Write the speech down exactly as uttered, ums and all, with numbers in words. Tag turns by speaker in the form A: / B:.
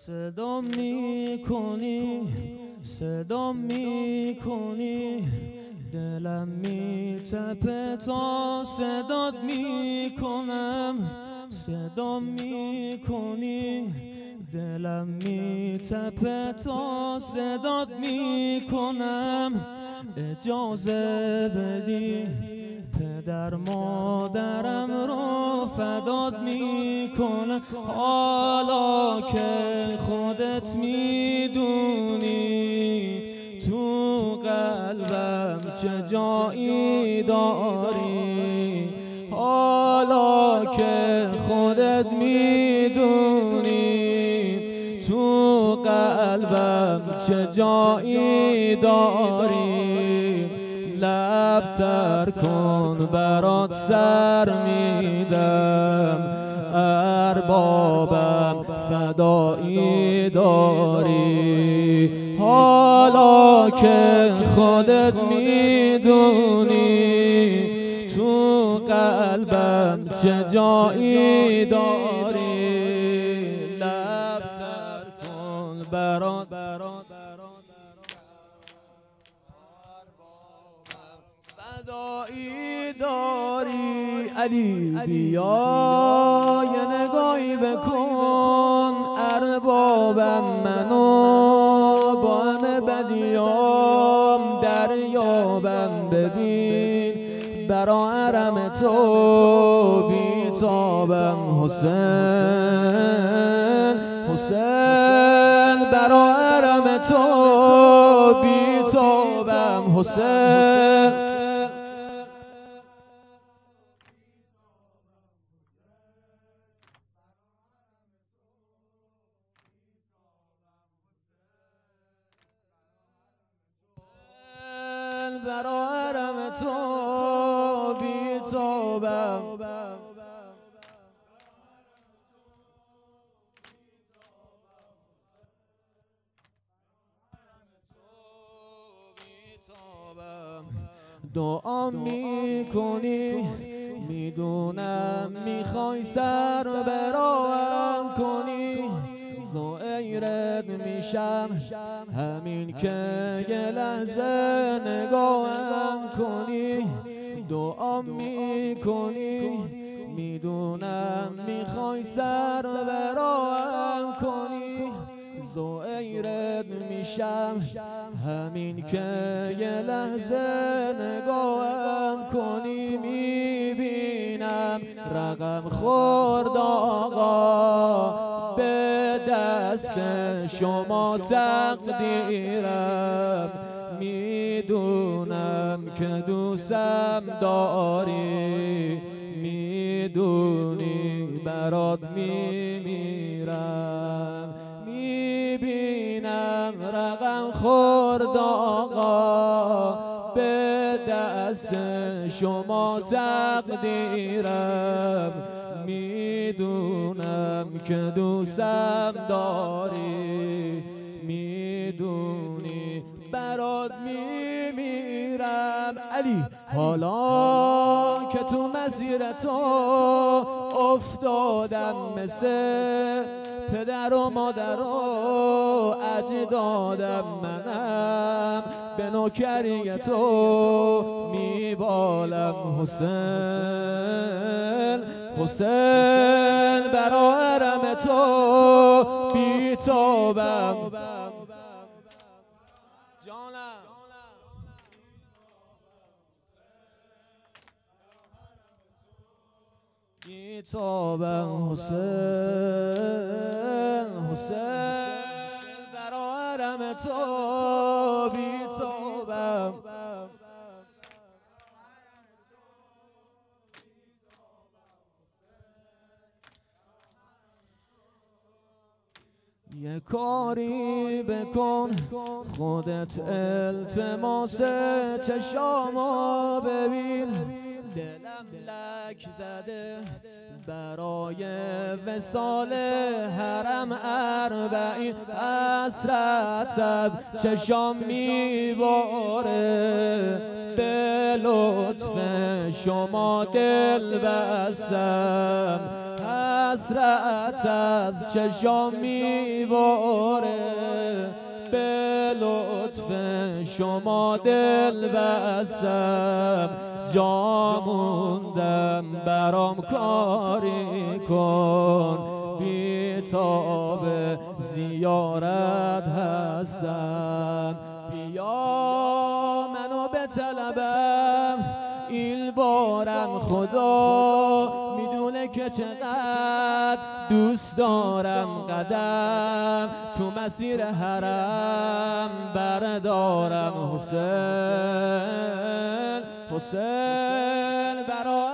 A: صدا میکنی صدا میکنی دلم میتپه تا صدات میکنم صدا میکنی دلم میتپه تا صدات میکنم اجازه بدی پدر مادرم رو فدات میکنم حالا که خودت میدونی تو قلبم چه جایی داری حالا که خودت میدونی تو قلبم چه جایی داری لب تر کن برات سر میدم اربابم فدایی داری حالا که خودت میدونی تو قلبم چه جایی داری لب تر کن برات فدایی داری علی بیا یه نگاهی بکن اربابم منو با همه بدیام دریابم ببین برا حرم تو بیتابم حسین حسین برا حرم تو بیتابم حسین برا حرم تو بیتابم دعا میکنی میدونم میخوای سر براهم کنی زائرت میشم همین که یه لحظه نگاهم کنی دعا میکنی میدونم میخوای سر براهم کنی زائرت میشم همین که یه لحظه نگاهم کنی میبینم رقم خورد آقا به دست شما تقدیرم میدونم که دوستم داری میدونی برات میمیرم میبینم رقم خورد آقا به دست شما تقدیرم میدونم که دوستم داری میدونی برات میمیرم علی حالا که تو مسیر تو افتادم مثل پدر و مادر و اجدادم منم به نوکری تو میبالم حسین حسین برا حرم تو بیتابم جانم بیتابم حسین حسین برا حرم تو بیتابم یه کاری بکن خودت التماس چشامو ببین دلم لک زده برای وصال حرم اربعین حسرت از چشام میباره به لطف شما دل بستم حسرت از چشام میباره، به لطف شما دل بستم، جا موندم برام کاری کن، بی تاب زیارت هستم. بیا منو به طلبم، این بارم خدا میدونه که چقدر دوست دارم، قدم تو مسیر حرم بردارم. حسین حسین برای